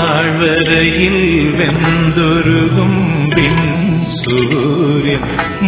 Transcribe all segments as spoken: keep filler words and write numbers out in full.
താഴ്വരയിൽ വെന്തൊരുകും പിൻ സൂര്യൻ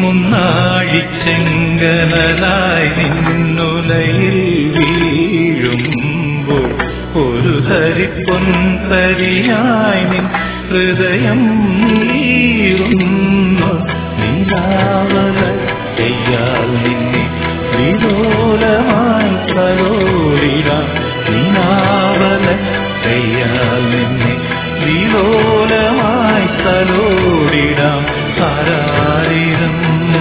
മുന്നാഴിച്ചെങ്കനലായി നിന്നുലയിൽ വീഴുമ്പോൾ ഒരു ഹരിപ്പൊൻതരിയായി നിൻ ഹൃദയം നീറുന്നു. നീലാവല ചെയ്യാൽ നിന്നെ വിലോലമായി കലോലിടാം. നീലാവല ചെയ്യാൽ നിന്നെ വിലോലമായി കലോലിടാം. ആരാരിരം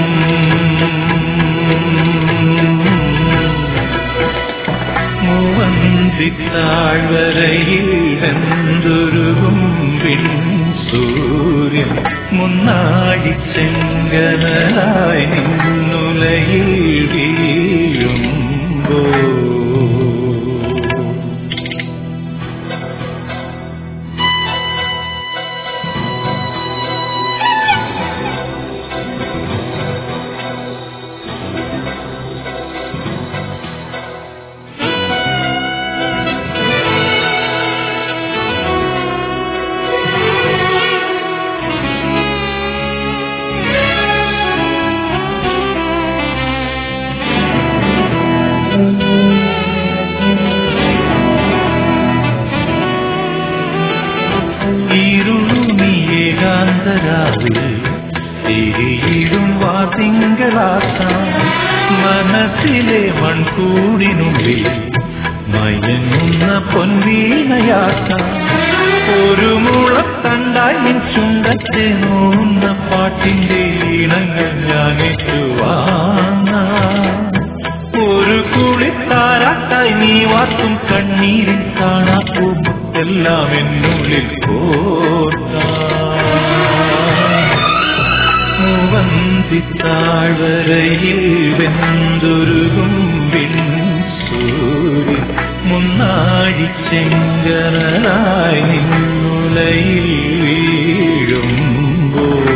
മൂവന്തിത്താഴ്വരയിൽ വെന്തൊരുകും പിൻ സൂര്യൻ മുന്നാഴിച്ചെങ്കനലായി നിന്നുലയിൽ വീഴുമ്പോൾ തിരിയിടും വാതിങ്കളാക്കാം. മനസ്സിലെ മൺകൂടിനുള്ളിൽ മയങ്ങുന്ന പൊൻവീണയാക്കാം. ഒരു മുളത്തണ്ടായി നിൻ ചുണ്ടത്തെ നോന്ന പാട്ടിന്റെ ഈണങ്ങൾ ഞാനേറ്റുവാങ്ങാം. ഒരു കുളിത്താരാട്ടായി നീ വാർത്തും കണ്ണീരിൽ കാണാപ്പൂം എല്ലാം എന്നുള്ളിൽ കോർക്കാം. മൂവന്തിത്താഴ്വരയിൽ വെന്തൊരുകും പിൻ സൂര്യൻ മുന്നാഴിച്ചെങ്കനലായി നിന്നുലയിൽ വീഴുമ്പോൾ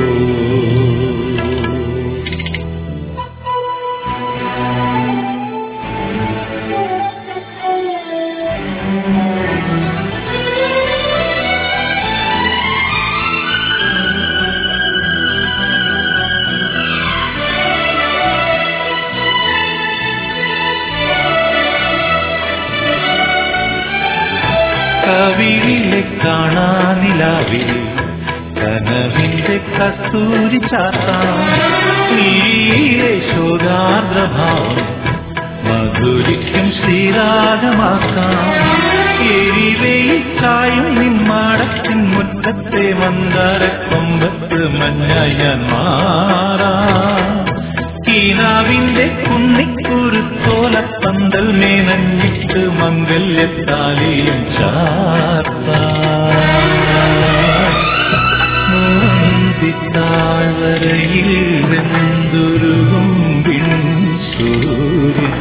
കവിളിലെ കാണാനിലാവിൽ കനവിന്റെ കസ്തൂരി ചാത്താം. നീലെ ശോകാർദ്രഭാവം മധുരിക്കും ശ്രീരാഗമാക്കാം. എരിവയിൽ ചായും നിന്മാടത്തിൻ മുറ്റത്തെ മന്ദാരക്കൊമ്പത്ത് മഞ്ഞായി ഞാൻ മാറാം. ഈനാവിന്റെ കുന്നിക്കുരുത്തോലപ്പന്തൽ മേനഞ്ഞിട്ട് മംഗല്യത്താലിയും ചാർത്താം. മൂവന്തിത്താഴ്വരയിൽ വെന്തൊരുകും പിൻ സൂര്യൻ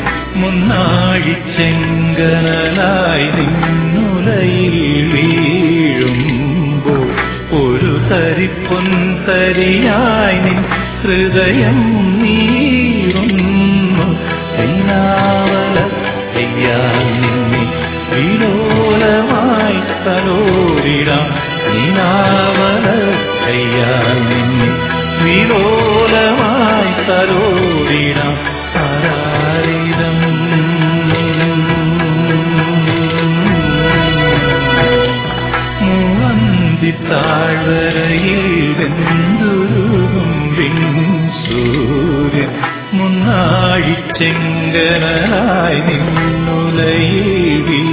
മുന്നാഴിച്ചെങ്കനലായി നിന്നുലയിൽ വീഴുമ്പോൾ ഒരു തരിപ്പൊൻതരിയായി നിൻ ഹൃദയം നീറുന്നു. നീലാവല ചെയ്യാൽ നിന്നെ വിലോലമായി തലോടിടാം. നീലാവല ചെയ്യാൽ നിന്നെ വിലോലമായി തലോടിടാം. ആരാരിരം മൂവന്തിത്താഴ്വരയിൽ വെന്തൊരുകും പിൻ സൂര്യൻ മുന്നാഴിച്ചെങ്കനലായി നിന്നുലയിൽ